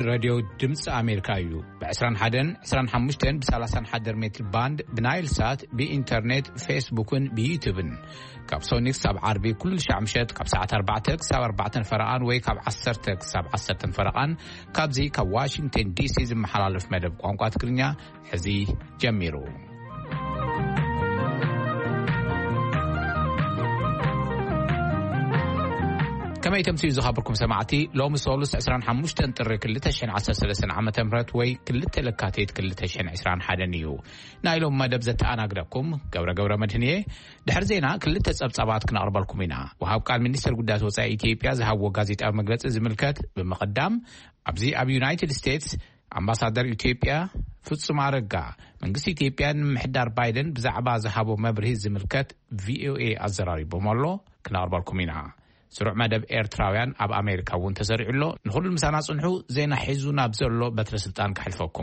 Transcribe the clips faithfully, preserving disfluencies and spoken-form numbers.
راديو دمس أمريكايو بعشرين حدن عشرين حمشتن بسلاسن حدر متر باند بنايل سات بإنترنت فيسبوكن بيوتيوبن كابسونيك سب عربي كل شعمشت كاب ساعة أربعتك سب أربعة فرقان وي كاب عشرتك سب عشرة فرقان كابزي كاب واشنطن دي سي زم حلالف مدب قنقات كرنيا حزي جميرو كما يتمسي زخابركم سماعتي لو مصولس عسران حموشتن تر كلتشن عسر سلسن عامة مرت وي كلت لكاتيت كلتشن عسران حدنيو نايلوم ما دبزت أنا أقرأكم قورة قورة مدهنية دحر زينا كلت تسأبصابات كنا أربالكم هنا وهاو قال منيستر قدات وصاي إثيوبيا زهاو وغازيت أو مقلت زملكت بمقدام أبزي أب يونايتد ستيتس أمباسادر إثيوبيا ፍጹም አረጋ መንግስት ኢትዮጵያን ምሕዳር ባይደን ብዛዕባ ዝሃቦ መብርሂ ዝምልከት ቪኦኤ አዘራሪቦምሎ ክናርባልኩም ኢና سرع مدب إيرتراويان أب أمريكا وانتزرع له نخل المسانات صنحو زينا حيزونا بزرلو بتر سلطان كحلفوكم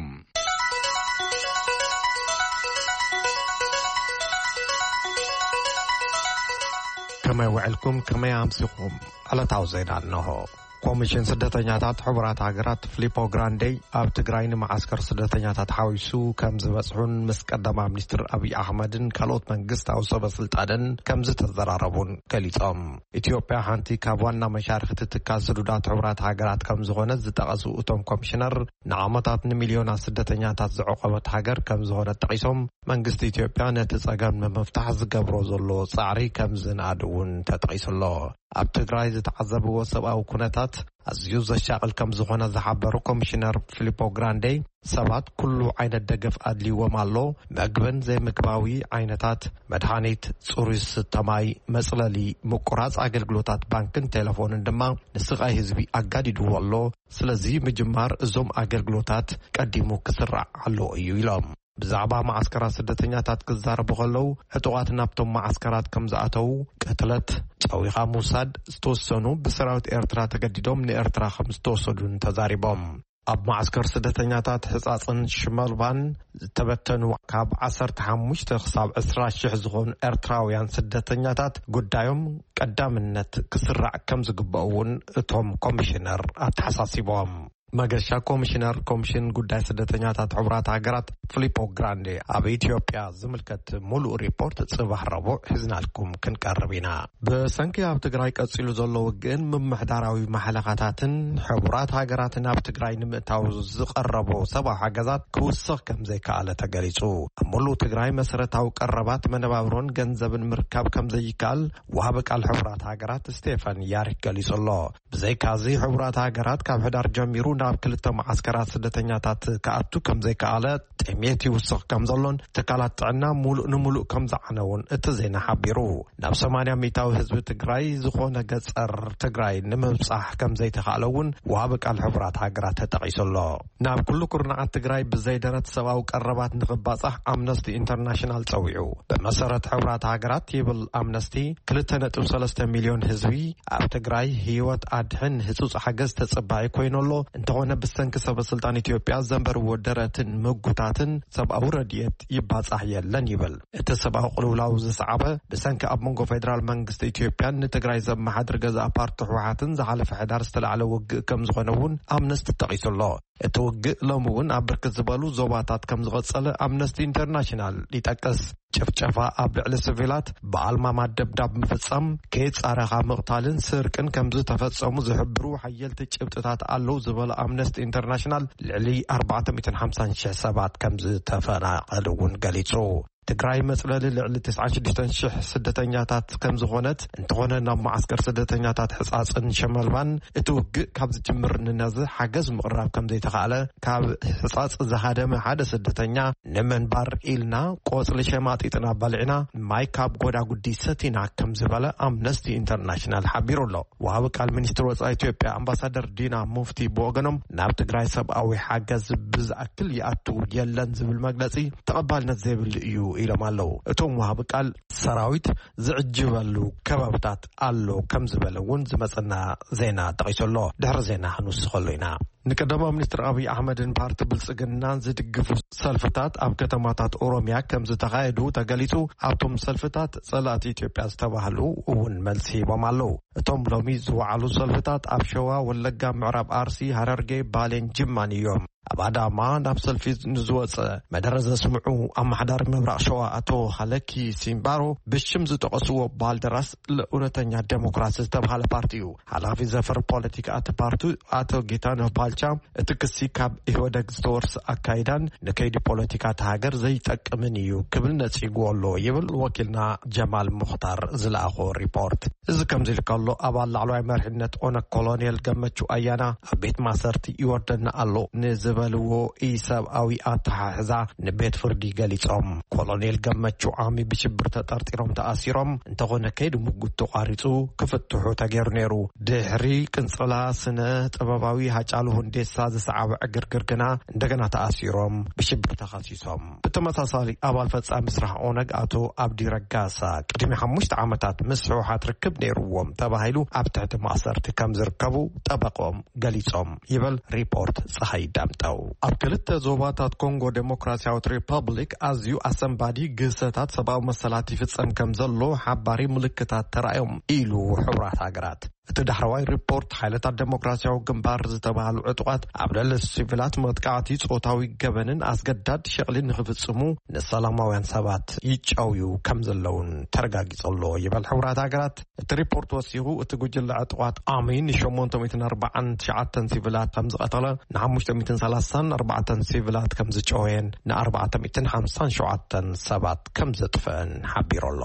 كما يوعلكم كما يامسكم على تعوزين عنه ኮሚሽን ስደተኛታት ሕቡራት ሃገራት ፊሊፖ ግራንዴ ኣብ ትግራይን ማዓስከር ስደተኛታት ሓዊሱ ከም ዝበጽሑን ምስ ቀዳማ ሚኒስትር አብይ አሕመድን ካልኦት መንግስታዊ ሰበስልጣንን ከም ዝተዘራረቡን ገሊጾም ኢትዮጵያ ሓንቲ ካብ ዋና መሻርክቲ ትካል ስዱዳት ሕቡራት ሃገራት ከም ዝኾነ ዝጠቐሱ እቶም ኮሚሽነር ንዓመታት ንሚልዮናት ስደተኛታት ዝዕቆበት ሃገር ከም ዝኾነ ጠቒሶም መንግስቲ ኢትዮጵያ ነቲ ጸገም ንምፍታሕ ዝገብሮ ዘሎ ጻዕሪ ከም ዝናድውን ተጠቒሱሎ ኣብ ትግራይ ዝተዓዘብዎ ሰብኣዊ ኩነታት ኣዝዩ ዘሻቅል ከም ዝኾነ ዝሓበሩ ኮሚሽነር ፊሊፖ ግራንዴ ሰባት ኩሉ ዓይነት ደገፍ ኣድልይዎም ኣሎ ምግብን ዘይምግባዊ ዓይነታት መድሃኒት ጽሩይ ስተማይ መጽለሊ ምቁራጽ ኣገልግሎታት ባንክን ቴሌፎንን ድማ ንስቓይ ህዝቢ ኣጋዲድዎ ኣሎ ስለዚ ምጅማር እዞም ኣገልግሎታት ቀዲሙ ክስራዕ ኣሎ እዩ ኢሎም ብዛዕባ ማዓስከራት ስደተኛታት ክዛረቡ ከለው ሕጡቃት ናብቶም ማዓስከራት ከም ዝኣተው ቀትለት ጫዊኻ ሙሳድ ዝተወሰኑ ብሰራዊት ኤርትራ ተገዲዶም ንኤርትራ ከም ዝተወሰዱን ተዛሪቦም ኣብ ማዓስከር ስደተኛታት ሕጻጽን ሽመልባን ዝተበተኑ ካብ ዓሰርተ ሓሙሽተ ክሳብ عشرين ሺህ ዝኾኑ ኤርትራውያን ስደተኛታት ጉዳዮም ቀዳምነት ክስራዕ ከም ዝግበኡን እቶም ኮሚሽነር ኣተሓሳሲቦም መገሻ ኮሚሽነር ኮሚሽን ጉዳይ ስደተኛታት ሕቡራት ሃገራት ፊሊፖ ግራንዴ ኣብ ኢትዮጵያ ዝምልከት ሙሉእ ሪፖርት ጽባሕ ረቡዕ ሒዝናልኩም ክንቀርብ ኢና ብሰንኪ ኣብ ትግራይ ቀፂሉ ዘሎ ውግእን ምምሕዳራዊ ማሕለኻታትን ሕቡራት ሃገራትን ኣብ ትግራይ ንምእታው ዝቐረቦ ሰብኣዊ ሓገዛት ክውስኽ ከም ዘይከኣለ ተገሊጹ ኣብ ሙሉእ ትግራይ መሰረታዊ ቀረባት መነባብሮን ገንዘብን ምርካብ ከም ዘይከኣል ወሃቢ ቃል ሕቡራት ሃገራት ስቴፈን ያሪክ ገሊጹሎ ብዘይካዚ ሕቡራት ሃገራት ካብ ሕዳር ጀሚሩ ናብ ክልተ ማዓስከራት ስደተኛታት ከኣቱ ከም ዘይከኣለ ጥሜት ይውስኽ ከም ዘሎን ትካላት ጥዕና ሙሉእ ንሙሉእ ከም ዝዓነውን እቲ ዜና ሓቢሩ ናብ ሰማንያ ሚታዊ ህዝቢ ትግራይ ዝኾነ ገጸር ትግራይ ንምብጻሕ ከም ዘይተኻእለውን ወሃቢ ቃል ሕቡራት ሃገራት ተጠቒሱሎ ናብ ኩሉ ኩርናዓት ትግራይ ብዘይደረት ሰብኣዊ ቀረባት ንኽባጻሕ ኣምነስቲ ኢንተርናሽናል ፀዊዑ ብመሰረት ሕቡራት ሃገራት ይብል ኣምነስቲ ክልተ ነጥብ ሰለስተ ሚልዮን ህዝቢ ኣብ ትግራይ ህይወት ኣድሕን ህጹጽ ሓገዝ ተጸባዒ ኮይኑሎ እንተኾነ ብሰንኪ ሰበስልጣን ኢትዮጵያ ዘንበርዎ ደረትን ምጉታትን ሰብኣዊ ረድኤት ይባጻሕ የለን ይብል እቲ ሰብኣዊ ቅልውላው ዝሰዓበ ብሰንኪ ኣብ መንጎ ፌደራል መንግስቲ ኢትዮጵያን ንትግራይ ዘመሓድር ገዛእ ፓርቲ ሕወሓትን ዝሓለፈ ሕዳር ዝተላዕለ ውግእ ከም ዝኾነ እውን ኣምነስቲ ጠቒሱሎ እቲ ውግእ ሎሚ እውን ኣብ ብርክት ዝበሉ ዞባታት ከም ዝቐጸለ ኣምነስቲ ኢንተርናሽናል ይጠቅስ ጨፍጨፋ ኣብ ልዕሊ ሲቪላት ብኣልማማ ደብዳብ ምፍጻም ከይጻረኻ ምቕታልን ስርቅን ከም ዝተፈጸሙ ዝሕብሩ ሓየልቲ ጭብጥታት ኣለዉ ዝበለ ኣምነስቲ ኢንተርናሽናል ልዕሊ ኣርባዕተ ሚእትን ሓምሳን ሺህ ሰባት ከም ዝተፈናቐሉ እውን ገሊጹ ትግራይ መጽለሊ ልዕሊ تسعة وستين ألف ስደተኛታት ከም ዝኾነት እንተኾነ ናብ ማዓስከር ስደተኛታት ሕጻጽን ሸመልባን እቲ ውግእ ካብ ዝጅምር ንነዚ ሓገዝ ምቕራብ ከም ዘይተኻእለ ካብ ሕጻጽ ዝሃደመ ሓደ ስደተኛ ንምንባር ኢልና ቆጽሊ ሸማጢጥና በልዕና ማይ ካብ ጎዳጉዲ ሰቲና ከም ዝበለ ኣምነስቲ ኢንተርናሽናል ሓቢሩሎ ወሃቢ ቃል ሚኒስትር ወጻኢ ኢትዮጵያ ኣምባሳደር ዲና ሙፍቲ ብወገኖም ናብ ትግራይ ሰብኣዊ ሓገዝ ብዝኣክል ይኣቱ የለን ዝብል መግለጺ ተቐባልነት ዘይብል እዩ ኢሎም ኣለው እቶም ወሃብ ቃል ሰራዊት ዝዕጅበሉ ከባብታት ኣሎ ከም ዝበለውን ዝመጽና ዜና ጠቂሰሎ ድሕሪ ዜና ክንውስኸሉ ኢና ንቀዳማ ሚኒስትር አብይ አህመድን ፓርቲ ብልጽግናን ዝድግፉ ሰልፍታት ኣብ ከተማታት ኦሮሚያ ከም ዝተኻየዱ ተገሊጹ ኣብቶም ሰልፍታት ጸላእቲ ኢትዮጵያ ዝተባህሉ እውን መልሲ ሂቦም ኣለው እቶም ሎሚ ዝወዓሉ ሰልፍታት ኣብ ሸዋ ወለጋ ምዕራብ አርሲ ሐረርጌ ባሌን ጅማን እዮም ኣብ ኣዳማ ናብ ሰልፊ ንዝወፀ መደረ ዘስምዑ ኣማሕዳሪ ምብራቕ ሸዋ ኣቶ ሃለኪ ሲምባሮ ብሽም ዝጠቐስዎ ባልደራስ ለእውነተኛ ዴሞክራሲ ዝተባህለ ፓርቲ እዩ ሓላፊ ዘፈር ፖለቲካ ኣተ ፓርቲ ኣቶ ጌታነህ ባልቻ እቲ ክሲ ካብ ኢህወደግ ዝተወርሰ ኣካይዳን ንከይዲ ፖለቲካ ሃገር ዘይጠቅምን እዩ ክብል ነፂጉ ኣሎ ይብል ወኪልና ጀማል ሙኽታር ዝለኣኾ ሪፖርት እዚ ከምዚ ልካሎ ኣባል ላዕለዋይ መርሕነት ኦነግ ኮሎኔል ገመቹ ኣያና ኣብ ቤት ማሰርቲ ይወርደና ኣሎ ንዝበልዎ ኢሰብኣዊ ኣተሓሕዛ ንቤት ፍርዲ ገሊጾም ኮሎኔል ገመቹ ዓሚ ብሽብር ተጠርጢሮም ተኣሲሮም እንተኾነ ከይዲ ሙጉት ተቋሪጹ ክፍትሑ ተገይሩ ነይሩ ድሕሪ ቅንጽላ ስነ ጥበባዊ ሃጫሉ ሁንዴሳ ዝሰዓበ ግርግር ግና እንደገና ተኣሲሮም ብሽብር ተኸሲሶም ብተመሳሳሊ ኣባል ፈጻሚ ስራሕ ኦነግ ኣቶ አብዲ ረጋሳ ቅድሚ ሓሙሽተ ዓመታት ምስ ሕወሓት ርክብ ነይሩዎም ተባሂሉ ኣብ ትሕቲ ማእሰርቲ ከም ዝርከቡ ጠበቆም ገሊጾም ይብል ሪፖርት ፀሐይ ዳምጠው ኣብ ክልተ ዞባታት ኮንጎ ዴሞክራሲያዊት ሪፐብሊክ ኣዝዩ ኣሰንባዲ ግሰታት ሰብኣዊ መሰላት ይፍጸም ከም ዘሎ ሓባሪ ምልክታት ተራእዮም ኢሉ ሕብራት ሃገራት እቲ ዳሕረዋይ ሪፖርት ሓይልታት ዴሞክራሲያዊ ግንባር ዝተባህሉ ዕጡቃት ኣብ ልዕሊ ሲቪላት መጥቃዕቲ ጾታዊ ገበንን ኣስገዳድ ሸቕልን ንኽፍጽሙ ንሰላማውያን ሰባት ይጫውዩ ከም ዘለውን ተረጋጊጸሎ ይብል ሕብራት ሃገራት እቲ ሪፖርት ወሲኹ እቲ ጉጅለ ዕጡቃት ኣሚን ሸሞንተ ሚእትን ኣርባዓን ትሽዓተን ሲቪላት ከም ዝቐተለ ንሓሙሽተ ሚእትን ሰላሳን ኣርባዕተን ሲቪላት ከም ዝጨወየን ንኣርባዕተ ሚእትን ሓምሳን ሸውዓተን ሰባት ከም ዘጥፍአን ሓቢሮሎ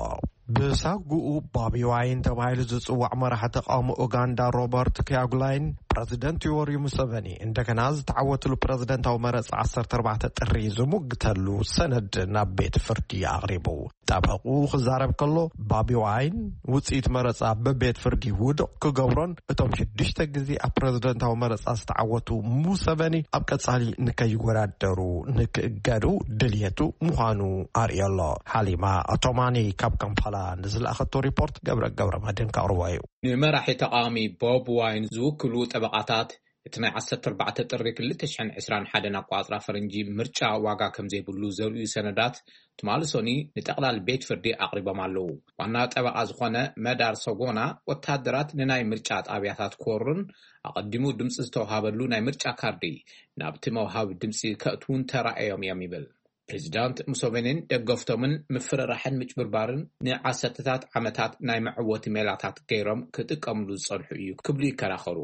ብሳጉኡ ባቢ ዋይን ተባሂሉ ዝጽዋዕ መራሒ ተቃውሞ ኡጋንዳ ሮበርት ኪያጉላይን ፕሬዚደንት ዮዌሪ ሙሴቬኒ እንደገና ዝተዓወትሉ ፕሬዚደንታዊ መረፃ ዓሰርተ ኣርባዕተ ጥሪ ዝሙግተሉ ሰነድ ናብ ቤት ፍርዲ ኣቕሪቡ ጠበቁ ክዛረብ ከሎ ባቢ ዋይን ውፅኢት መረፃ በቤት ፍርዲ ውድቕ ክገብሮን እቶም ሽዱሽተ ግዜ ኣብ ፕሬዚደንታዊ መረፃ ዝተዓወቱ ሙሴቬኒ ኣብ ቀጻሊ ንከይወዳደሩ ንክእገዱ ድልየቱ ምዃኑ ኣርየሎ ሓሊማ ኣቶማኒ ካብ ካምፓላ ንዝለኣኸቶ ሪፖርት ገብረ ገብረ መድን ካቕርቦ እዩ ንመራሒ ተቃዋሚ ቦብ ዋይን ዝውክሉ ጠበቃታት እቲ ናይ ዓሰርተ ኣርባዕተ ጥሪ ክልተ ሽሕን ዒስራን ሓደን ኣቋፅራ ፈረንጂ ምርጫ ዋጋ ከም ዘይብሉ ዘርእዩ ሰነዳት ትማልሶኒ ንጠቕላል ቤት ፍርዲ ኣቕሪቦም ኣለዉ ዋና ጠበቃ ዝኾነ መዳር ሰጎና ወታደራት ንናይ ምርጫ ጣብያታት ኮርን ኣቐዲሙ ድምፂ ዝተዋሃበሉ ናይ ምርጫ ካርዲ ናብቲ መውሃቢ ድምፂ ከእትውን ተራእዮም እዮም ይብል ፕሬዚዳንት ሙሴቬኒን ደገፍቶምን ምፍርራሕን ምጭብርባርን ንዓሰርተታት ዓመታት ናይ መዕወቲ ሜላታት ገይሮም ክጥቀምሉ ዝጸንሑ እዩ ክብሉ ይከራኸሩ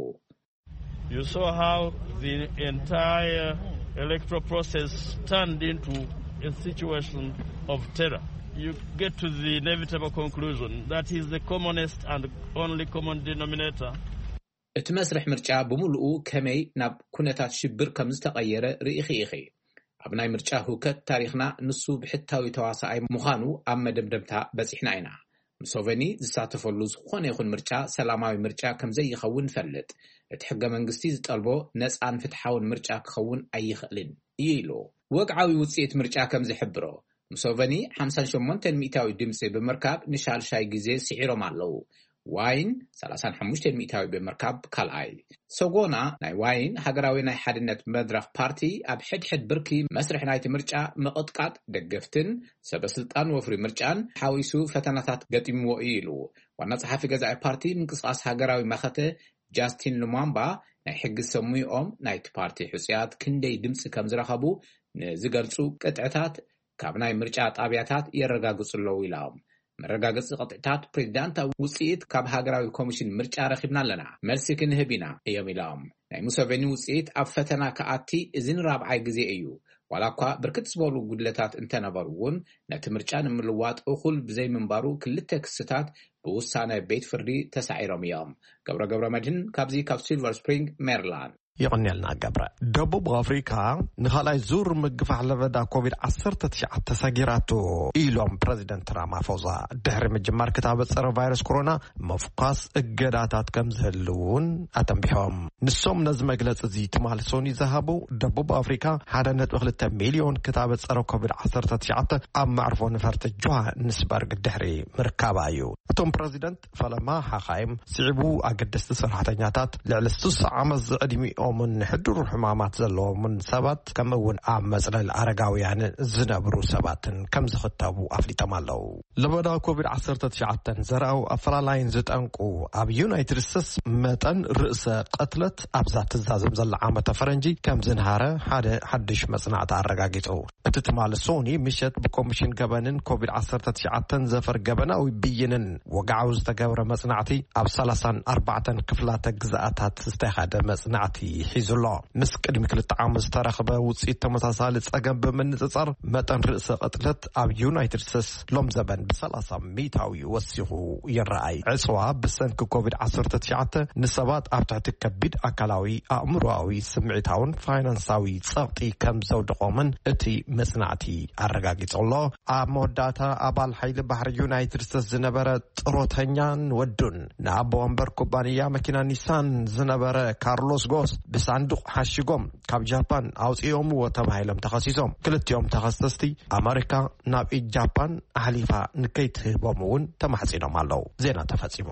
You saw how the entire electoral process turned into a situation of terror. You get to the inevitable conclusion that is the commonest and only common denominator. እቲ መስርሕ ምርጫ ብምሉኡ ከመይ ናብ ኩነታት ሽብር ከም ዝተቐየረ ርኢኺ ኢኺ ኣብ ናይ ምርጫ ህውከት ታሪኽና ንሱ ብሕታዊ ተዋሳኣይ ምዃኑ ኣብ መደምደምታ በፂሕና ኢና ሙሴቬኒ ዝሳተፈሉ ዝኾነ ይኹን ምርጫ ሰላማዊ ምርጫ ከም ዘይኸውን ፈልጥ እቲ ሕገ መንግስቲ ዝጠልቦ ነፃን ፍትሓውን ምርጫ ክኸውን ኣይኽእልን ኢሉ ወግዓዊ ውፅኢት ምርጫ ከም ዝሕብሮ ሙሴቬኒ ሓምሳ ወሸሞንተ ሚእታዊ ድምፂ ብምርካብ ንሻልሻይ ግዜ ስዒሮም ኣለዉ ዋይን ሰላሳ ወሓሙሽተ ሚእታዊ ብምርካብ ካልኣይ ሰጎና ናይ ዋይን ሃገራዊ ናይ ሓድነት መድረኽ ፓርቲ ኣብ ሕድሕድ ብርኪ መስርሕ ናይቲ ምርጫ መቐጥቃጥ ደገፍትን ሰበስልጣን ወፍሪ ምርጫን ሓዊሱ ፈተናታት ገጢምዎ ኢሉ ዋና ጸሓፊ ገዛኢ ፓርቲ ምንቅስቓስ ሃገራዊ ማኸተ ጃስቲን ሉማምባ ናይ ሕጊ ሰሙይኦም ናይቲ ፓርቲ ሕፅያት ክንደይ ድምፂ ከም ዝረኸቡ ንዝገልጹ ቅጥዕታት ካብ ናይ ምርጫ ጣብያታት የረጋግጹለው ኢሎም መረጋገጽ ቅጥዕታት ፕሬዝዳንታዊ ውፅኢት ካብ ሃገራዊ ኮሚሽን ምርጫ ረኺብና ኣለና መልሲ ክንህብ ኢና እዮም ኢሎም ናይ ሙሴቬኒ ውፅኢት ኣብ ፈተና ከኣቲ እዚ ንራብዓይ ግዜ እዩ ዋላ እኳ ብርክት ዝበሉ ጉድለታት እንተነበሩ እውን ነቲ ምርጫ ንምልዋጥ እኹል ብዘይምንባሩ ክልተ ክስታት ብውሳነ ቤት ፍርዲ ተሳዒሮም እዮም ገብረ ገብረ መድህን ካብዚ ካብ ሲልቨር ስፕሪንግ ሜሪላንድ يغنيلنا قبرة دبوب أفريقيا نخلي زور مقفع لبدا كوفيد عصرت تشعة تساقيراتو إيلوم بريزيدنت رامافوزا دهر مجمار كتابة صار فيروس كورونا مفقاس اقداتات كم زهلون أتم بهم نسوم نزم مجلس زي تمال سوني ذهبوا دبوب أفريقيا حدا نتوخلت مليون كتابة صار كوفيد عصرت تشعة أم معرفون فرت الجوع نسبر الدهري مركبايو توم بريزيدنت فلما حقايم سعبو أقدست صراحتنياتات لعلستوس عمز أدمي من حدور حمامات زلو من سبات كم ون عام مثلا الأرقاويان زنبرو سبات كم زختابو أفليتا مالو لبدا كوفيد عصرت تشعتن زرعو أفلالاين زت أنكو أب يونايتد ستيتس متن رئيس قتلت أبزات الزازم زل عامة فرنجي كم زنهارة حد حدش مصنع أرقاقيتو تتمال سوني مشت بكوميشن جبنن كوفيد عصرت تشعتن زفر جبنا وبينن وقعوز تجاور مصنعتي أب سلسان أربعة كفلات جزءات استخد مصنعتي حيز الله مسك دمكل الطعام استرخبه وصيت تمساسال صقم بمنصصر متن رئيس قتلت اب يونايتد ستيتس لوم زبن بثلاثة ميتاوي وسيخو يرأي عصوا بسنك كوفيد عصرت تشعة نسبات ابتعت كبيد اكلاوي امروي سمعتاون فاينانساوي صقطي كم زود قومن اتي مصنعتي ارغاقيت الله اموداتا ابال حيل بحر يونايتد ستيتس زنبره طروتኛን ወዱን ናቦ ወንበር ኩባንያ መኪና ኒሳን ዝነበረ ካርሎስ ጎስ بصندوق حشيقوم كاب جابان أوصيهم وتبايلهم تخصيصهم كلتيهم تخصصتي أمريكا نابي جابان أهليفا نكيت بومون تمحسينهم الله زينا تفاصيمه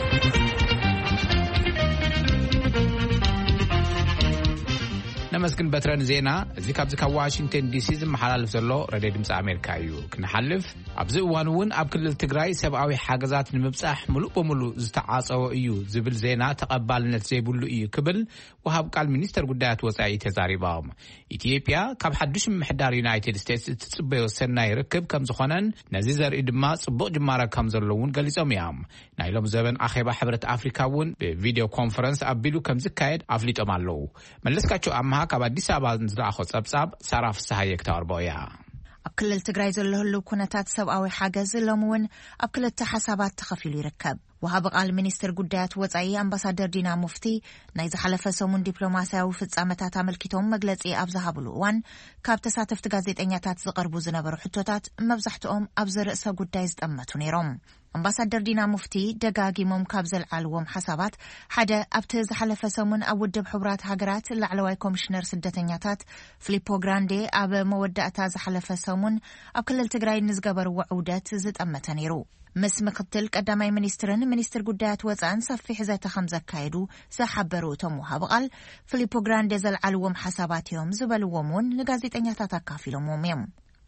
نمسكن بترن زينا زي كابز كا واشنطن دي سي زمحلالف زلو راديو دمص امريكا يو كنحلف ابز وانون اب كلل تግራይ ሰብአዊ ሓገዛት ንምብጻሕ ሙሉእ በሙሉ ዝተዓጸወ እዩ ዝብል ዜና ተቀባልነት ዘይብሉ እዩ ክብል ወሃብ ቃል ሚኒስተር ጉዳያት ወጻኢ ተዛሪባም ኢትዮጵያ ካብ ሓድሽ ምሕዳር ዩናይትድ ስቴትስ ትጽበዮ ሰናይ ርክብ ከም ዝኾነን ነዚ ዘርኢ ድማ ጽቡቕ ጅማረ ከም ዘለውን ገሊጾም እዮም ናይሎም ዘበን ኣኼባ ሕብረት ኣፍሪካውን በቪዲዮ ኮንፈረንስ ኣቢሉ ከም ዝካየድ ኣፍሊጦም ኣለው መለስካቸው ኣምሃ ካብ አዲስ አበባ ዝላኸ ጸብጻብ ሳራፍ ሰሃየክ ታርቦያ ኣብ ክልል ትግራይ ዘሎ ህሉ ኩነታት ሰብአዊ ሓገዝ ለምውን ኣብ ክልተ ሓሳባት ተኸፊሉ ይርከብ وهاب قال ሚኒስትር ጉዳያት ወጻኢ አምባሳደር ዲና ሙፍቲ ናይ ዝሓለፈ ሰሙን ዲፕሎማሲያዊ ፍጻመታት አመልኪቶም መግለጺ ኣብዛሃብሉ ዋን ካብ ተሳተፍቲ ጋዜጠኛታት ዝቀርቡ ዝነበሩ ሕቶታት መብዛሕትኦም ኣብ ዝርእሰ ጉዳይ ዝጠመቱ ነይሮም አምባሳደር ዲና ሙፍቲ ደጋጊሞም ካብ ዘልዓልዎም ሓሳባት ሓደ ኣብቲ ዝሓለፈ ሰሙን ኣብ ውድብ ሕቡራት ሃገራት ላዕለዋይ ኮሚሽነር ስደተኛታት ፊሊፖ ግራንዴ ኣብ መወዳእታ ዝሓለፈ ሰሙን ኣብ ክልል ትግራይ ንዝገበርዎ ዑደት ዝጠመተ ነይሩ مس مقتل قدامي منسترن منستر ጉዳያት ወጻን ሰፊሕ ዘተ ከም ዘካይዱ ዘሐበሩ ተሙሃ በቃል ፊሊፖ ግራንዴ ዘልዓልዎም ሓሳባትዮም ዝበልዎምን ለጋዜጠኛታት አካፊሎም ወመም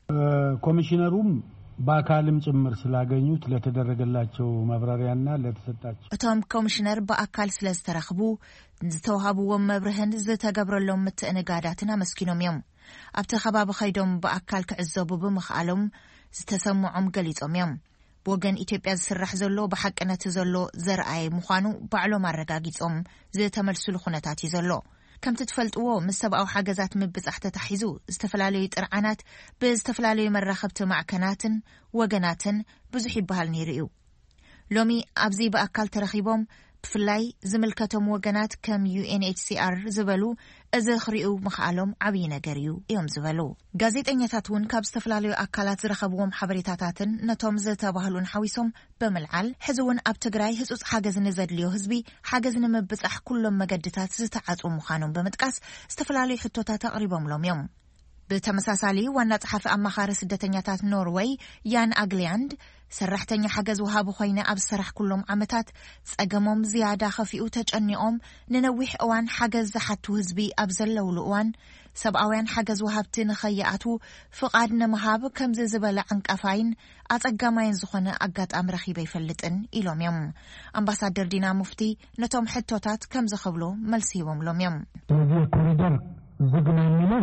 ኮሚሽነሩም በአካልም ጭምር ስላገኙት ለተደረገላቸው ማብራሪያና ለተሰጣቸው እቶም ኮሚሽነር በአካል ስለስተረخቡ ዝተወሃቡዎም መብርህን ዝተገብረሎም ምትእንጋዳትና መስኪኖም እዮም ኣብቲ ከባቢ ኸይዶም በአካል ክዕዘቡ ብምኽኣሎም ዝተሰምዖም ገሊጾም እዮም ወገን ኢትዮጵያ ዝስራሕ ዘሎ በሐቅነት ዘሎ ዘርአይ ምዃኑ ባዕሎም አረጋጊጾም ዝተመልሱሉ ኹነታት ይዘሎ ከም ትፈልጥዎ ምሰብአው ሓገዛት ምብጻሕ ተታሒዙ ዝተፈላልዩ ጥርዓናት ብዝተፈላልዩ መራኸብቲ ማዕከናትን ወገናትን ብዙሕ ይበሃል ነይሩ እዩ ሎሚ ኣብዚ በአካል ተረኺቦም ብፍላይ ዝምልከቶም ወገናት ከም ዩ ኤን ኤች ሲ አር ዝበሉ እዚ ኽሪኡ ምኽኣሎም ዓብይ ነገር እዩ እዮም ዝበሉ ጋዜጠኛታትን ካብ ዝተፈላልዩ አካላት ዝረኸብዎም ሓበሬታታትን ነቶም ዝተባህሉን ሓዊሶም በመልዓል ሕዝውን ኣብ ትግራይ ህጹጽ ሓገዝ ንዘድልዮ ህዝቢ ሓገዝ ንምብጻሕ ኩሎም መገድታት ዝተዓጹ ምዃኖም በመጥቃስ ዝተፈላልዩ ሕቶታት አቕሪቦምሎም እዮም በተመሳሳሊ ዋና ጸሐፊ አማኻሪ ስደተኛታት ኖርዌይ ያን አግሊያንድ ሰራሕተኛ ሓገዝ ወሃቡ ኮይነ ኣብ ስራሕ ኩሎም ዓመታት ጸገሞም ዝያዳ ኸፊኡ ተጨኒኦም ንነዊሕ እዋን ሓገዝ ዝሓቱ ህዝቢ ኣብ ዘለውሉ እዋን ሰብአውያን ሓገዝ ወሃብቲ ንኸይኣቱ ፍቃድ ንምሃብ ከም ዝበለ ዕንቀፋይን ኣጸጋማይን ዝኾነ አጋጣሚ ረኺበ ይፈልጥን ኢሎም እዮም አምባሳደር ዲና ሙፍቲ ነቶም ሕቶታት ከም ዝኸብሎ መልስ ሂቦምሎም እዮም ኮሪደር ዝግናኝነው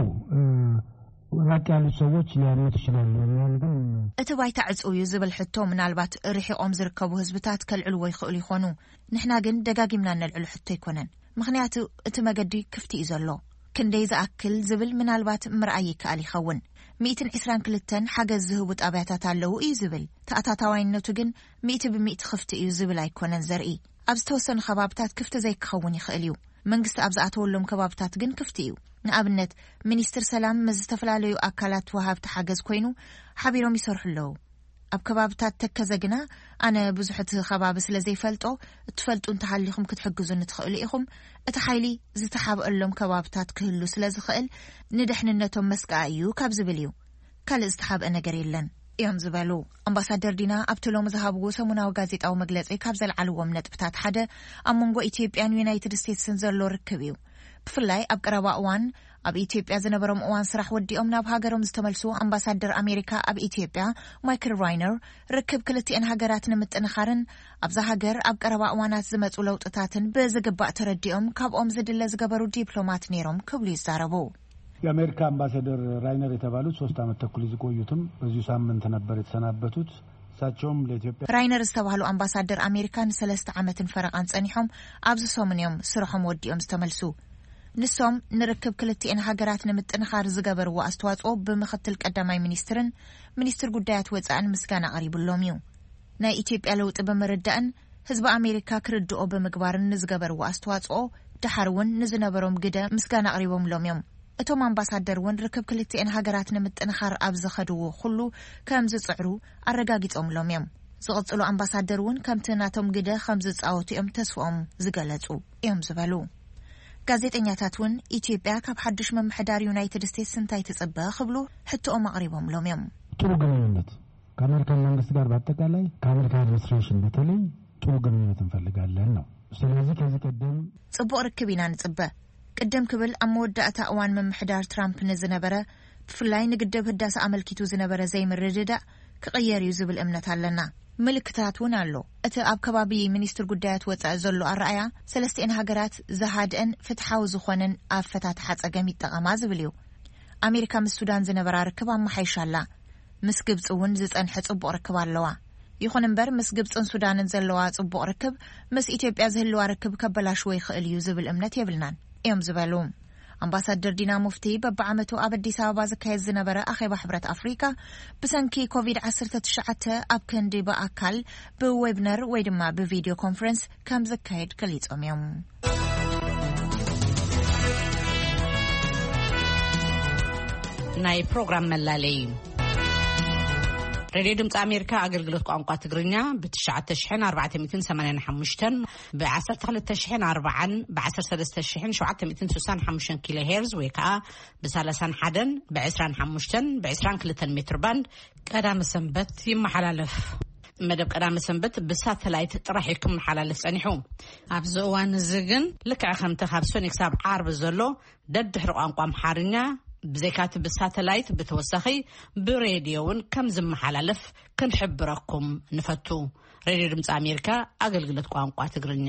ወራጥ ያሉ ሰዎች ሊያመጡ ይችላሉ ግን እተባይታ ዕጽዩ ዝብል ሕቶ ምናልባት ርሒቆም ዝርከቡ ህዝብታት ከልዕሉ ወይ ኽእል ይኾኑ ንሕና ግን ደጋጊምና ነልዕሉ ሕቶ ይኮነን ምክንያቱ እቲ መገዲ ክፍቲ እዩ ዘሎ ክንደይ ዝኣክል ዝብል ምናልባት ምርኣይ ይከኣል ይኸውን مئة وعشرين ክልተን ሓገዝ ዝህቡ ጣብያታት ኣለዉ እዩ ዝብል ተኣታታዋይነቱ ግን مئة بمئة ክፍቲ እዩ ዝብል ኣይኮነን ዘርኢ ኣብ ዝተወሰኑ ከባብታት ክፍቲ ዘይክኸውን ይኽእል እዩ መንግስቲ ኣብዛኣተወሎም ከባብታት ግን ክፍቲ እዩ ንኣብነት ሚኒስትር ሰላም መዝተፈላለዩ ኣካላት ወሃብቲ ሓገዝ ኮይኑ ሓቢሮም ይሰርሑለው ኣብ ከባብታት ተከዘግና ኣነ ብዙሕት ከባቢ ስለ ዘይፈልጦ እትፈልጡ እንተሓሊኹም ክትሕግዙን ትኽእሉ ኢኹም እቲ ሓይሊ ዝተሓብአሎም ከባብታት ክህሉ ስለ ዝኽእል ንድሕንነቶም መስቃ እዩ ካብ ዝብል እዩ ካልእ ዝተሓብአ ነገር የለን እዮም ዝበሉ ኣምባሳደር ዲና ኣብቲ ሎሚ ዝሃብዎ ሰሙናዊ ጋዜጣዊ መግለፂ ካብ ዘለዓልዎም ነጥብታት ሓደ ኣብ መንጎ ኢትዮጵያን ዩናይትድ ስቴትስን ዘሎ ርክብ እዩ ብፍላይ ኣብ ቀረባ እዋን ኣብ ኢትዮጵያ ዝነበሮም እዋን ስራሕ ወዲኦም ናብ ሃገሮም ዝተመልሱ ኣምባሳደር ኣሜሪካ ኣብ ኢትዮጵያ ማይክል ራይነር ርክብ ክልቲአን ሃገራት ንምጥንኻርን ኣብዛ ሃገር ኣብ ቀረባ እዋናት ዝመፁ ለውጥታትን ብዝግባእ ተረዲኦም ካብኦም ዝድለ ዝገበሩ ዲፕሎማት ነይሮም ክብሉ ይዛረቡ የአሜሪካ አምባሳደር ራይነር የተባሉት ሶስት ዓመት ተኩል ይቆዩትም በዚሁ ሳምንት ነበር የተሰናበቱት ሳቸውም ለኢትዮጵያ ራይነር ዝተባሉ አምባሳደር አሜሪካን ሰለስተ ዓመትን ፈረቃን ጸኒሖም ኣብዚ ሰሙንዮም ስርሖም ወዲኦም ዝተመልሱ ንሶም ንርክብ ክልቲአን ሃገራት ንምጥንኻር ዝገበርዎ ኣስተዋጽኦ ብምኽትል ቀዳማይ ሚኒስትርን ሚኒስትር ጉዳያት ወጻእን ምስጋና ቀሪብሎም እዩ ናይ ኢትዮጵያ ለውጥ ብምርዳእን ህዝቢ አሜሪካ ክርድኦ ብምግባርን ንዝገበርዎ ኣስተዋጽኦ ድሓር እውን ንዝነበሮም ግደ ምስጋና ቀሪቦምሎም እዮም እቶም ኣምባሳደር እውን ርክብ ክልቲአን ሃገራት ንምጥንኻር ኣብ ዝኸድዎ ኩሉ ከም ዝጽዕሩ ኣረጋጊጾምሎም እዮም ዝቕጽሉ ኣምባሳደር እውን ከምቲ ናቶም ግደ ከም ዝጻወቱ እዮም ተስፋኦም ዝገለጹ እዮም ዝበሉ ጋዜጠኛታት እውን ኢትዮጵያ ካብ ሓድሽ መምሕዳር ዩናይትድ ስቴትስ እንታይ ትጽበ ክብሉ ሕቶኦም ኣቅሪቦምሎም እዮም ጥሩ ግንኙነት ከአሜሪካን መንግስት ጋር በአጠቃላይ ከአሜሪካ አድሚኒስትሬሽን በተለይ ጥሩ ግንኙነት እንፈልጋለን ነው ስለዚህ ከዚህ ቀደም ጽቡቅ ርክብ ኢና ንጽበ ቅድም ክብል ኣብ መወዳእታ እዋን መምሕዳር ትራምፕ ንዝነበረ ብፍላይ ንግድብ ህዳሴ ኣመልኪቱ ዝነበረ ዘይምርድዳእ ክቕየር እዩ ዝብል እምነት ኣለና ምልክታት እውን ኣሎ እቲ ኣብ ከባቢ ሚኒስትር ጉዳያት ወጻእ ዘሎ ኣረኣያ ሰለስቲአን ሃገራት ዝሃድአን ፍትሓዊ ዝኾነን ኣፈታትሓ ፀገም ይጠቐማ ዝብል እዩ ኣሜሪካ ምስ ሱዳን ዝነበራ ርክብ ኣመሓይሻላ ምስ ግብፂ እውን ዝጸንሐ ጽቡቕ ርክብ ኣለዋ ይኹን እምበር ምስ ግብፅን ሱዳንን ዘለዋ ጽቡቕ ርክብ ምስ ኢትዮጵያ ዝህልዋ ርክብ ከበላሽዎ ይኽእል እዩ ዝብል እምነት የብልናን እዮም ዝበሉ አምባሳደር ዲና ሙፍቲ በበዓመቱ ኣብ አዲስ አበባ ዝካየድ ዝነበረ ኣኼባ ሕብረት ኣፍሪካ ብሰንኪ ኮቪድ ዓሰርተ ትሽዓተ ኣብ ክንዲ በኣካል ብዌብነር ወይ ድማ ብቪዲዮ ኮንፈረንስ ከም ዝካየድ ገሊጾም እዮም ናይ ፕሮግራም መላለይ ሬዲዮ ድምጽ አሜሪካ አገልግሎት ቋንቋ ትግርኛ ብ9ሸዓተ ሸሕን ኣርባዕተ ሚእትን ሰማንያን ሓሙሽተን ብ1ሰተ ክልተ ሸሕን ኣርባዓን ብ1ሰተ ሰለስተ ሸሕን ሸውዓተ ሚእትን ስሳን ሓሙሽተን ኪሎ ሄርዝ ወይ ከዓ ብ31 ብ25 ብ22 ክልተ ሜትር ባንድ ቀዳመ ሰንበት ይመሓላለፍ መደብ ቀዳመ ሰንበት ብሳተላይት ጥራሕ ይክመሓላለፍ ጸኒሑ ኣብዚ እዋን እዚ ግን ልክዕ ከምቲ ካብ ሰኞ ክሳብ ዓርብ ዘሎ ደድሕሪ ቋንቋ ኣምሓርኛ ብዘይካት ብሳተላይት ብተወሳኺ ብሬድዮውን ከም ዝመሓላለፍ ክንሕብረኩም ንፈቱ ሬዲዮ ድምጽ አሜሪካ አገልግሎት ቋንቋ ትግርኛ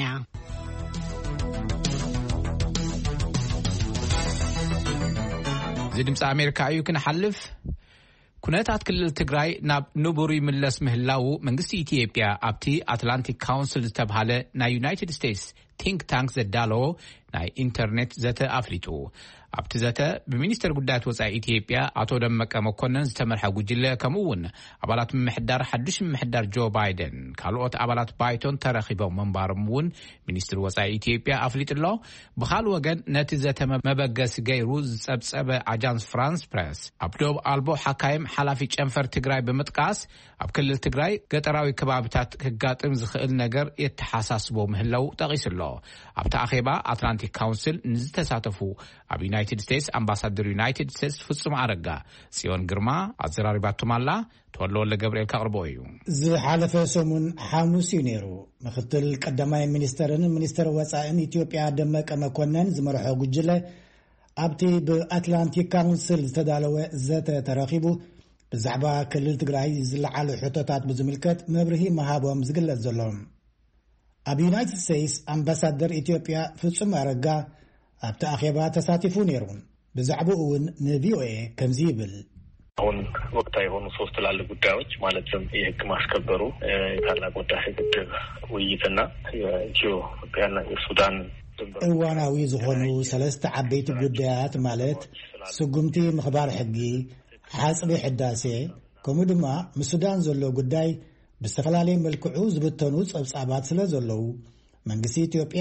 እዚ ድምጽ አሜሪካ እዩ ክንሓልፍ ኩነታት ክልል ትግራይ ናብ ንቡር ይምለስ ምህላው መንግስቲ ኢትዮጵያ ኣብቲ አትላንቲክ ካውንስል ዝተባሃለ ናይ ዩናይትድ ስቴትስ ቲንክ ታንክ ዘዳለዎ ናይ ኢንተርኔት ዘተ ኣፍሊጡ ኣብቲ ዘተ ብሚኒስትር ጉዳያት ወጻኢ ኢትዮጵያ አቶ ደመቀ መኮነን ዝተመርሐ ጉጅለ ከምኡውን ኣባላት ምምሕዳር ሓድሽ ምምሕዳር ጆ ባይደን ካልኦት ኣባላት ባይቶን ተረኺቦም መንባሮም እውን ሚኒስትር ወጻኢ ኢትዮጵያ ኣፍሊጡሎ ብኻል ወገን ነቲ ዘተ መበገስ ገይሩ ዝጸብጸበ አጃንስ ፍራንስ ፕሬስ ኣብ ዶብ ኣልቦ ሓካይም ሓላፊ ጨንፈር ትግራይ ብምጥቃስ ኣብ ክልል ትግራይ ገጠራዊ ከባቢታት ክጋጥም ዝኽእል ነገር የተሓሳስቦ ምህላው ጠቂስሎ ኣብቲ ኣኼባ አትላንቲክ ካውንስል ንዝተሳተፉ ኣብ ዩናይትድ ስቴትስ አምባሳደር ዩናይትድ ስቴትስ ፍጹም አረጋ ጽዮን ግርማ አዘራሪባቱም አላ ተወልወለ ገብርኤል ካቅርቦ እዩ ዝሓለፈ ሰሙን ሐሙስ እዩ ነይሩ ምክትል ቀዳማይ ሚኒስተርን ሚኒስተር ወጻኢን ኢትዮጵያ ደመቀ መኮነን ዝመርሖ ጉጅለ ኣብቲ ብአትላንቲክ ካውንስል ዝተዳለወ ዘተ ተረኺቡ ብዛዕባ ክልል ትግራይ ዝለዓሉ ሕቶታት ብዝምልከት መብርሂ መሃቦም ዝግለጽ ዘሎም ኣብ ዩናይትድ ስቴትስ አምባሳደር ኢትዮጵያ ፍጹም አረጋ ኣብቲ አኼባ ተሳቲፉ ነይሩ ብዛዕባው እውን ንቪኦኤ ከምዚ ይብል አሁን ወቅታዊ የሆኑ ሶስት ትላልቅ ጉዳዮች ማለትም የህግ ማስከበሩ የታላቁ ህዳሴ ግድብ ውይይትና የኢትዮጵያና የሱዳን እዋናዊ ዝኾኑ ሰለስተ ዓበይቲ ጉዳያት ማለት ስጉምቲ ምኽባር ሕጊ ሓጽቢ ሕዳሴ ከምኡ ድማ ምስሱዳን ዘሎ ጉዳይ ብዝተፈላለየ መልክዑ ዝብተኑ ጸብጻባት ስለ ዘለዉ መንግስቲ ኢትዮጵያ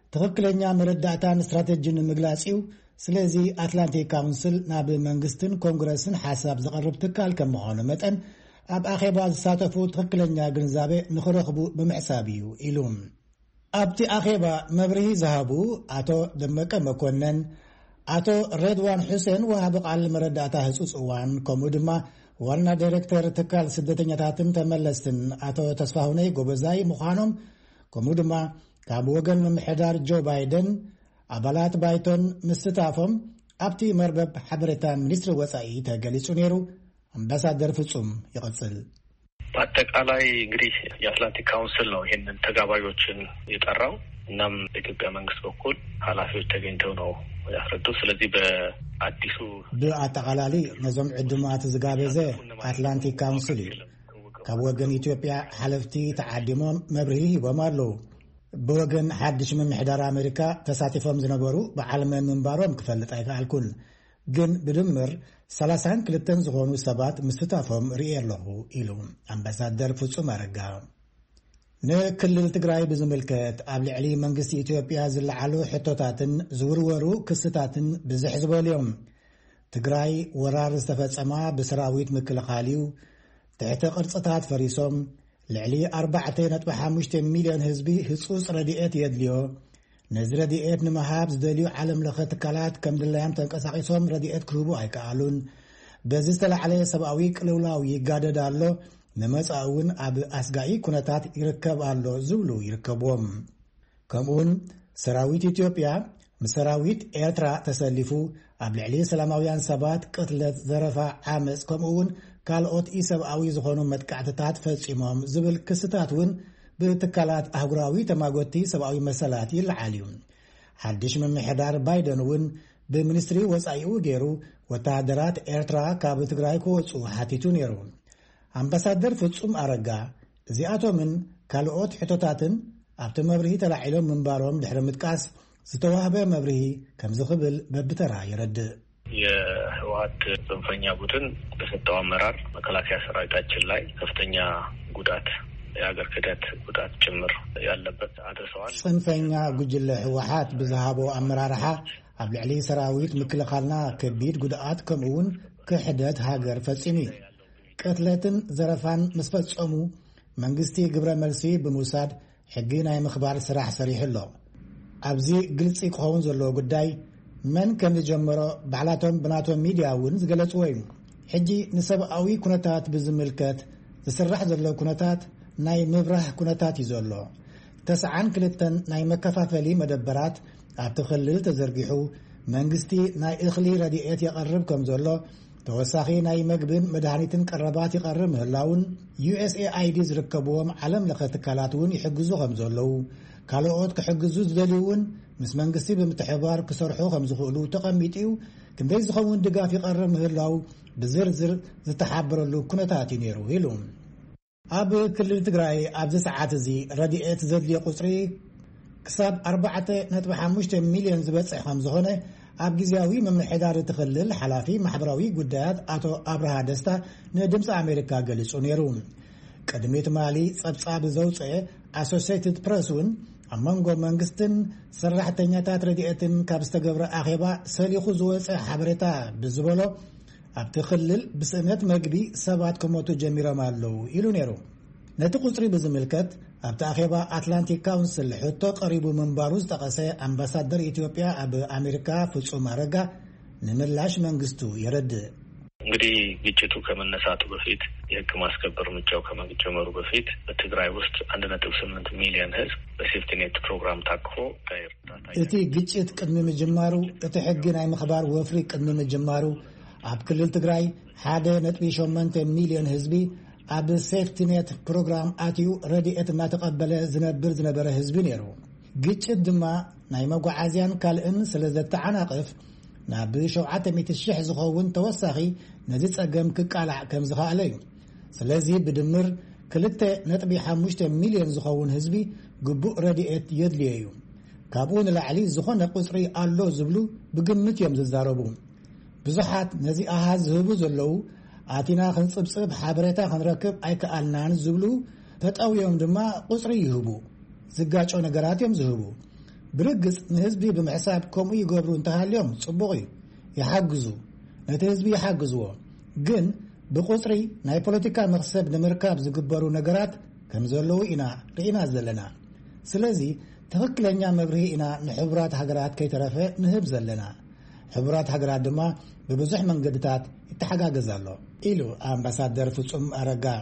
ትክክለኛ መረዳእታን ስትራቴጂን ምግላጽዩ ስለዚ አትላንቲክ ካውንስል ናብ መንግስትን ኮንግረስን ሓሳብ ዘቀርብ ትካል ከም ምዃኑ መጠን ኣብ ኣኼባ ዝሳተፉ ትክክለኛ ግንዛቤ ንኽረኽቡ ብምሕሳብ እዩ ኢሉ ኣብቲ ኣኼባ መብርሂ ዝሃቡ ኣቶ ደመቀ መኮነን ኣቶ ሬድዋን ሁሴን ወሃቢ ቃል መረዳእታ ህጹጽ እዋን ከምኡ ድማ ዋና ዳይሬክተር ትካል ስደተኛታትን ተመለስትን ኣቶ ተስፋሁነይ ጎበዛይ ምዃኖም ከምኡ ድማ ካብ ወገን ምምሕዳር ጆ ባይደን ኣባላት ባይቶን ምስታፎም ኣብቲ መርበብ ሓበሬታ ሚኒስትሪ ወጻኢ ተገሊጹ ነይሩ። አምባሳደር ፍጹም ይቀጽል። በአጠቃላይ እንግዲህ የአትላንቲክ ካውንስል ነው ይሄንን ተጋባዦችን የጠራው። እናም በኢትዮጵያ መንግስት በኩል ኃላፊዎች ተገኝተው ነው ያስረዱት። ስለዚህ በአዲሱ በአጠቃላይ ነዞም ዕድማት ዝጋበዘ አትላንቲክ ካውንስል ካብ ወገን ኢትዮጵያ ሓለፍቲ ተዓዲሞም መብርሂ ሂቦም ኣለዉ። ብወገን ሓድሽ ምምሕዳር አሜሪካ ተሳቲፎም ዝነበሩ በዓለመ ምንባሮም ክፈልጥ ኣይከኣልኩን ግን ብድምር ሰላሳ ሁለት ዝኾኑ ሰባት ምስታፎም ርኢ ኣለኹ ኢሉ አምባሳደር ፍጹም አረጋ ንክልል ትግራይ ብዝምልከት ኣብ ልዕሊ መንግስቲ ኢትዮጵያ ዝለዓሉ ሕቶታትን ዝውርወሩ ክስታትን ብዝሕ ዝበልዮም ትግራይ ወራር ዝተፈጸማ ብሰራዊት ምክልኻልዩ ትሕቲ ቅርጽታት ፈሪሶም ልዕሊ ኣርባዕተ ነጥቢ ሓሙሽተ ሚልዮን ህዝቢ ህጹጽ ረድኤት የድልዮ ነዚ ረድኤት ንምሃብ ዝደልዩ ዓለም ለኸ ትካላት ከም ድላዮም ተንቀሳቒሶም ረድኤት ክህቡ ኣይከኣሉን በዚ ዝተላዕለ ሰብኣዊ ቅልውላዊ ይጋደድ ኣሎ ንመጻኢ እውን ኣብ ኣስጋኢ ኩነታት ይርከብ ኣሎ ዝብሉ ይርከብዎም ከምኡውን ሰራዊት ኢትዮጵያ ምስ ሰራዊት ኤርትራ ተሰሊፉ ኣብ ልዕሊ ሰላማውያን ሰባት ቅትለት ዘረፋ ዓመፅ ከምኡውን ካልኦት ኢሰብኣዊ ዝኾኑ መጥቃዕትታት ፈጺሞም ዝብል ክስታት እውን ብትካላት ኣህጉራዊ ተማጎቲ ሰብኣዊ መሰላት ይለዓል እዩ። ሓድሽ ምምሕዳር ባይደን እውን ብሚኒስትሪ ወጻኢኡ ገይሩ ወታደራት ኤርትራ ካብ ትግራይ ክወፁ ሓቲቱ ነይሩ። አምባሳደር ፍጹም አረጋ እዚኣቶምን ካልኦት ሕቶታትን ኣብቲ መብርሂ ተላዒሎም ምንባሮም ድሕሪ ምጥቃስ ዝተዋህበ መብርሂ ከም ዝኽብል በብተራ ይረድእ። የህወሓት ጽንፈኛ ቡድን በሰጠው አመራር መከላከያ ሰራዊታችን ላይ ከፍተኛ ጉዳት የሀገር ክህደት ጉዳት ጭምር ያለበት አድርሰዋል። ጽንፈኛ ጉጅለ ህወሓት ብዝሃቦ አመራርሓ ኣብ ልዕሊ ሰራዊት ምክልኻልና ከቢድ ጉድኣት ከምኡውን ክሕደት ሃገር ፈጺሙ ቅትለትን ዘረፋን ምስ ፈጸሙ መንግስቲ ግብረ መልሲ ብምውሳድ ሕጊ ናይ ምኽባር ስራሕ ሰሪሑ ኣሎ። ኣብዚ ግልፂ ክኸውን ዘለዎ ጉዳይ መን ከም ዝጀመሮ ባዕላቶም ብናቶም ሚድያ እውን ዝገለጽዎ እዩ። ሕጂ ንሰብኣዊ ኩነታት ብዝምልከት ዝስራሕ ዘሎ ኩነታት ናይ ምብራህ ኩነታት እዩ ዘሎ። ተስዓን ክልተን ናይ መከፋፈሊ መደበራት ኣብቲ ክልል ተዘርጊሑ መንግስቲ ናይ እኽሊ ረድኤት የቐርብ ከም ዘሎ ተወሳኺ ናይ መግብን መድሃኒትን ቀረባት ይቐርብ ምህላውን ዩኤስኤአይዲ ዝርከብዎም ዓለም ለኸ ትካላት እውን ይሕግዙ ከም ዘለዉ ካልኦት ክሕግዙ ዝደልዩ እውን ምስ መንግስቲ ብምትሕባር ክሰርሑ ከም ዝኽእሉ ተቐሚጡ ክንደይ ዝኸውን ድጋፍ ይቐርብ ምህላው ብዝርዝር ዝተሓበረሉ ኩነታት እዩ ነይሩ ኢሉ ኣብ ክልል ትግራይ ኣብዚ ሰዓት እዚ ረድኤት ዘድልዮ ቁፅሪ ክሳብ ኣርባዕተ ነጥቢ ሓሙሽተ ሚልዮን ዝበፅሕ ከም ዝኾነ ኣብ ጊዜያዊ ምምሕዳር ትኽልል ሓላፊ ማሕበራዊ ጉዳያት ኣቶ ኣብርሃ ደስታ ንድምፂ ኣሜሪካ ገሊጹ ነይሩ። ቅድሚ ትማሊ ጸብጻብ ዘውፅአ ኣሶሲየትድ ፕሬስ እውን ኣብ መንጎ መንግስትን ሰራሕተኛታት ረድኤትን ካብ ዝተገብረ ኣኼባ ሰሊኹ ዝወፀ ሓበሬታ ብዝበሎ ኣብቲ ክልል ብስእነት መግቢ ሰባት ክሞቱ ጀሚሮም ኣለዉ ኢሉ ነይሩ። ነቲ ቁፅሪ ብዝምልከት ኣብቲ ኣኼባ አትላንቲክ ካውንስል ሕቶ ቀሪቡ ምንባሩ ዝጠቐሰ አምባሳደር ኢትዮጵያ ኣብ አሜሪካ ፍጹም አረጋ ንምላሽ መንግስቱ ይረድእ። እንግዲህ ግጭቱ ከመነሳቱ በፊት የህግ ማስከበር እርምጃው ከመጀመሩ በፊት በትግራይ ውስጥ አንድ ነጥብ ስምንት ሚሊዮን ህዝብ በሴፍቲኔት ፕሮግራም ታቅፎ እቲ ግጭት ቅድሚ ምጅማሩ እቲ ሕጊ ናይ ምኽባር ወፍሪ ቅድሚ ምጅማሩ ኣብ ክልል ትግራይ ሓደ ነጥቢ ሸሞንተ ሚሊዮን ህዝቢ ኣብ ሴፍቲኔት ፕሮግራም ኣትዩ ረድኤት እናተቐበለ ዝነብር ዝነበረ ህዝቢ ነይሩ። ግጭት ድማ ናይ መጓዓዝያን ካልእን ስለ ዘተዓናቅፍ ናብ ሸውዓተ ሚእቲ ሽሕ ዝኸውን ተወሳኺ ነዚ ጸገም ክቃላዕ ከም ዝኽኣለ እዩ። ስለዚ ብድምር ክልተ ነጥቢ ሓሙሽተ ሚልዮን ዝኸውን ህዝቢ ግቡእ ረድኤት የድልዮ እዩ። ካብኡ ንላዕሊ ዝኾነ ቁፅሪ ኣሎ ዝብሉ ብግምት እዮም ዝዛረቡ። ብዙሓት ነዚ ኣሃዝ ዝህቡ ዘለዉ ኣቲና ክንጽብጽብ ሓበሬታ ክንረክብ ኣይከኣልናን ዝብሉ ተጠውዮም ድማ ቁፅሪ ይህቡ። ዝጋጮ ነገራት እዮም ዝህቡ። برجس نهزبي بمحساب كم يقبروا انتهى اليوم صبغي يحجزوا نتهزبي يحجزوا جن بقصري ناي بوليتيكا مخسب نمركاب زقبروا نجارات كم زلوا إنا رئينا زلنا سلازي تفكلنا مبرهي إنا نحبرات حجرات كي ترفع نهب زلنا حبرات حجرات دما ببزح من قدتات اتحقاق زالو إلو أمباسادر فصم أرقا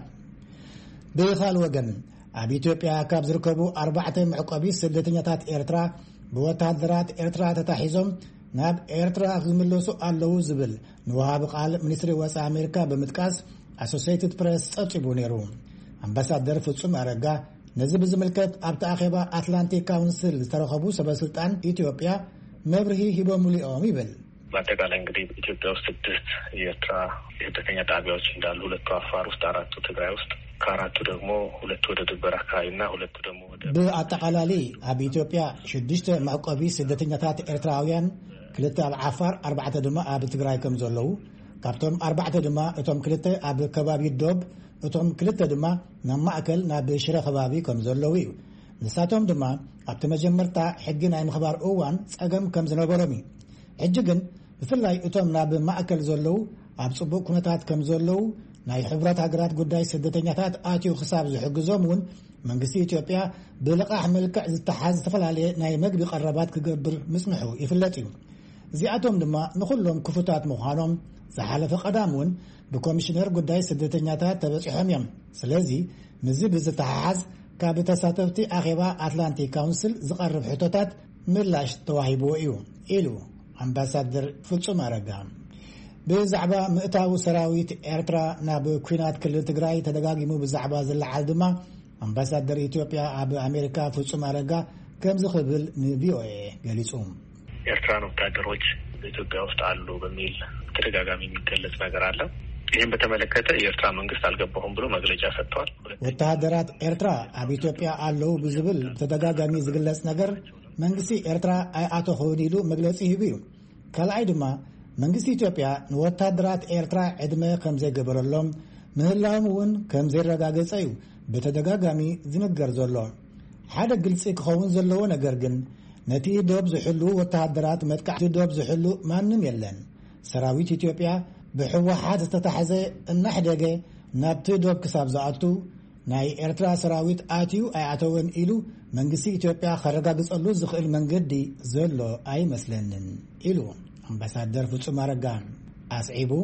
بيخال وجن أبي إثيوبيا كاب زركبو أربعة معقبي سدتنيات إيرترا بوتادرات إيرترا تتحيزهم ناب إيرترا غملوسو ألو زبل نواب قال منستري واسع أمريكا بمتكاس أسوسيتد بريس أطيبو نيرو أمباسادر فصم أرقا نزب زملكت أبتا أخيبا أتلانتيك كونسل ترخبو سبسلطان إثيوبيا مبرهي هبو مليئوم يبل በአጠቃላይ እንግዲህ ኢትዮጵያ ውስጥ ስድስት የኤርትራ የስደተኛ ጣቢያዎች እንዳሉ ሁለቱ አፋር ውስጥ አራቱ ትግራይ ውስጥ ከአራቱ ደግሞ ሁለቱ ወደ ድንበር አካባቢና ሁለቱ ደግሞ ወደ በአጠቃላይ አብ ኢትዮጵያ ስድስት ማዕቀቢ ስደተኛታት ኤርትራውያን ክልተ አብ ዓፋር አርባዕተ ድማ አብ ትግራይ ከም ዘለዉ ካብቶም አርባዕተ ድማ እቶም ክልተ አብ ከባቢ ዶብ እቶም ክልተ ድማ ናብ ማእከል ናብ ሽረ ከባቢ ከም ዘለዉ እዩ ንሳቶም ድማ ኣብቲ መጀመርታ ሕጊ ናይ ምኽባር እዋን ፀገም ከም ዝነበሮም እዩ እጅግን ብፍላይ እቶም ናብ ማእከል ዘለዉ ኣብ ጽቡቕ ኩነታት ከም ዘለዉ ናይ ሕብረት ሃገራት ጉዳይ ስደተኛታት ኣትዩ ክሳብ ዝሕግዞም እውን መንግስቲ ኢትዮጵያ ብልቃሕ መልክዕ ዝተሓዝ ዝተፈላለየ ናይ መግቢ ቀረባት ክገብር ምጽንሑ ይፍለጥ እዩ እዚኣቶም ድማ ንኹሎም ክፉታት ምዃኖም ዝሓለፈ ቀዳም እውን ብኮሚሽነር ጉዳይ ስደተኛታት ተበፂሖም እዮም ስለዚ ምዚ ብዝተሓሓዝ ካብ ተሳተፍቲ ኣኼባ ኣትላንቲክ ካውንስል ዝቐርብ ሕቶታት ምላሽ ተዋሂብዎ እዩ ኢሉ أمباسادر فلسوم أرقام بزعبا مئتاو سراويت إرترا ناب كوينات كل تقراي تدقاقيمو بزعبا زل عالدما أمباسادر إثيوبيا أب أمريكا فلسوم أرقا كم زخبل نبيو إيه قاليسوم إرترا نبتادروج إثيوبيا وستعلو بميل تدقاقامي من كلت نقرالا ይህም በተመለከተ የኤርትራ መንግስት አልገባሁም ብሎ መግለጫ ሰጥቷል ወታደራት ኤርትራ አብ ኢትዮጵያ አለው ብዝብል ተደጋጋሚ ዝግለጽ ነገር መንግስቲ ኤርትራ አቶ ሆኒሉ መግለጽ ይብዩ ከላይ ድማ መንግስቲ ኢትዮጵያ ወታደራት ኤርትራ ዕድመ ከም ዘይገበረሎም ምህላውን ከም ዘይረጋገጸ እዩ በተደጋጋሚ ዝነገር ዘሎ ሓደ ግልጽ ክኸውን ዘለዎ ነገር ግን ነቲ ዶብ ዝሕሉ ወታደራት መጥቃዕቲ ዶብ ዝሕሉ ማንም የለን ሰራዊት ኢትዮጵያ بحوحات تتحزي النحدقة نابتو دوب كساب زعطو ناي إرترا سراويت آتيو أي عطوين إلو منقسي إثيوبيا خرقا قصقلو زخيل منقدي زلو أي مسلنن إلو أمباسادر فتسو مارقان أسعيبو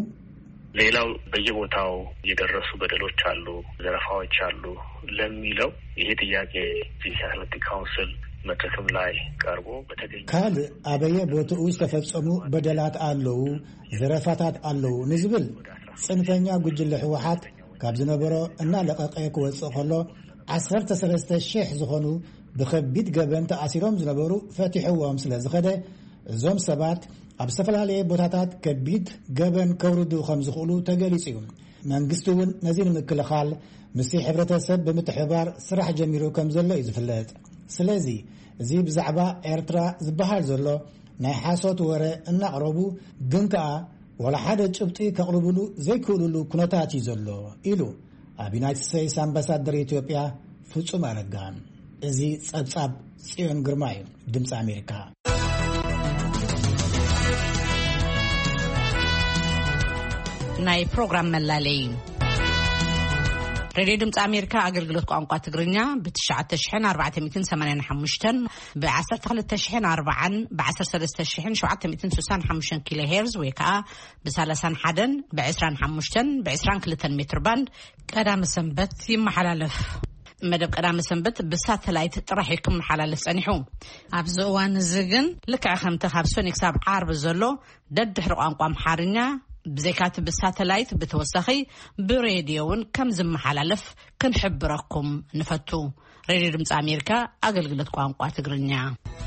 ሌላው በየቦታው የደረሱ በደሎች አሉ ዘረፋዎች አሉ ለሚለው ይሄ ጥያቄ ዲሳይሌንት ካውንስል መተከም ላይ ቀርቦ በተገኘ ካል አበየ ቦታው ተፈጸሙ በደላት አሉ ዘረፋታት አሉ ንዝብል ጽንፈኛ ጉጅለ ህወሓት ካብ ዝነበረ እና ለቀቀየ ክወጽእ ከሎ ዓሰርተ ሰለስተ ሺህ ዝኾኑ ብከቢድ ገበን ተኣሲሮም ዝነበሩ ፈቲሕዎም ስለ ዝኸደ እዞም ሰባት ኣብ ዝተፈላለዩ ቦታታት ከቢድ ገበን ከውርዱ ከም ዝኽእሉ ተገሊጹ እዩ መንግስቲ እውን ነዚ ንምክልኻል ምስ ሕብረተሰብ ብምትሕባር ስራሕ ጀሚሩ ከም ዘሎ እዩ ዝፍለጥ ስለዚ እዚ ብዛዕባ ኤርትራ ዝበሃል ዘሎ ናይ ሓሶት ወረ እናቕረቡ ግን ከዓ ወላ ሓደ ጭብጢ ከቕርብሉ ዘይክእልሉ ኩነታት እዩ ዘሎ ኢሉ ኣብ ዩናይትድ ስቴትስ ኣምባሳደር ኢትዮጵያ ፍጹም ኣረጋን እዚ ጸብጻብ ጽዮን ግርማ እዩ ድምፂ ኣሜሪካ ናይ ፕሮግራም መላለይ ሬዲዮ ድምፂ ኣሜሪካ ኣገልግሎት ቋንቋ ትግርኛ ብ9 ሺህ ኣርባዕተ ሚእቲ ሰማንያ ሓሙሽተ ብ12 ሺህ ኣርባዓ ብ13 ሺህ ሰብዓተ ሚእቲ ስሳን ሓሙሽተ ኪሎ ሄርዝ ወይ ከዓ ብ31 ብ25 ብ22 ሜትር ባንድ ቀዳመ ሰንበት ይመሓላለፍ መደብ ቀዳመ ሰንበት ብሳተላይት ጥራሕ ይከመሓላለፍ ጸኒሑ ኣብዚ እዋን እዚ ግን ልክዕ ከምቲ ካብ ሶኒ ክሳብ ዓርብ ዘሎ ደድሕሪ ቋንቋ ኣምሓርኛ بزيكات بالساتلايت بتوسخي براديون كم زمحلالف كنحبركم نفتو راديو دمص امريكا اغلغلت قوانقوا تግርኛ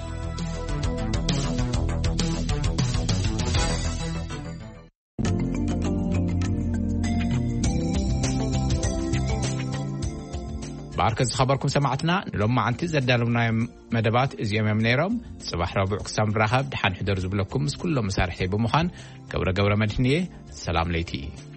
باركز خبركم سمعتنا لما عنتي زدالونا مدبات ازيام منيرم صباح ربع قسام رهب دحان حدر زبلكم كلهم مسارحي بمخان قبره قبره مدنيه سلام ليتي